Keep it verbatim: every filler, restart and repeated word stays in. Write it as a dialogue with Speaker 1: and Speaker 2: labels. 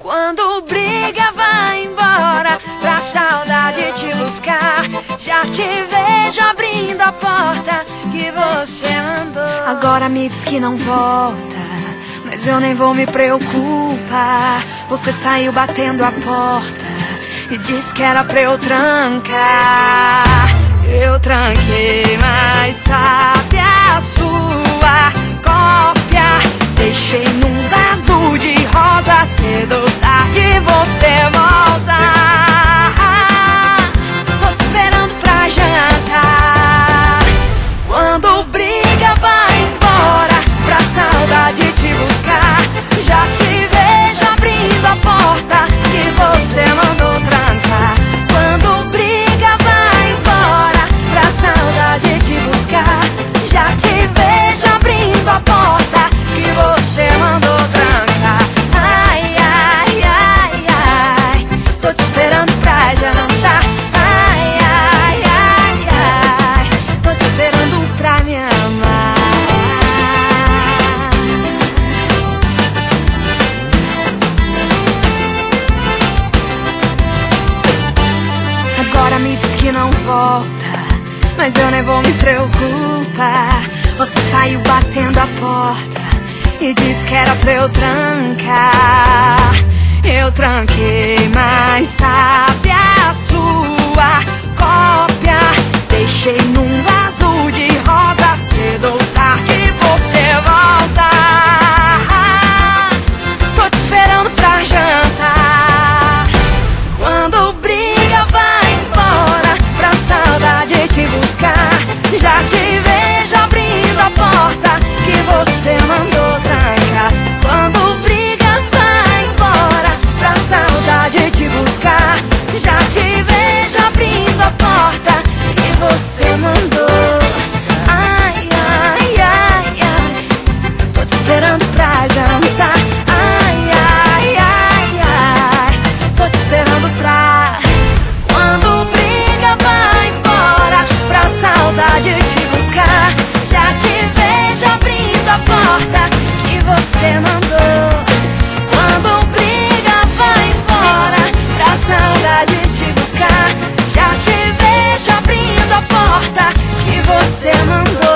Speaker 1: Quando briga vai embora, pra saudade te buscar. Já te vejo abrindo a porta que você andou.
Speaker 2: Agora me diz que não volta, mas eu nem vou me preocupar. Você saiu batendo a porta e disse que era pra eu trancar. Eu tranquei, mas sabe a sua cópia. Deixei num vaso de rosa, cedo ou tarde você volta. Tô te esperando pra jantar. Quando briga vai embora, pra saudade te buscar. Já te vejo abrindo a porta que você mandou trancar. Quando briga vai embora, pra saudade te buscar. Já te vejo abrindo a porta que você mandou trancar. Ai, ai, ai, ai, tô te esperando pra jantar. Ai, ai, ai, ai, tô te esperando pra me amar. Agora me diz que não volta, mas eu nem vou me preocupar. Você saiu batendo a porta e disse que era pra eu trancar. Eu tranquei, mas sabe a sua cópia. Deixei num vaso de rosa, cedo ou tarde você volta. Tô te esperando pra jantar. Quando briga vai embora, pra saudade te buscar. Já te vejo abrindo a porta que você mandou trancar. Quando briga vai embora, pra saudade te buscar. Já te vejo abrindo a porta que você mandou. Ai, ai, ai, ai, tô te esperando pra jantar. Ai, ai, ai, ai, tô te esperando pra. Quando briga vai embora, pra saudade te buscar. Já te vejo abrindo a porta que você mandou. Quando briga vai embora, pra saudade te buscar. Já te vejo abrindo a porta que você mandou.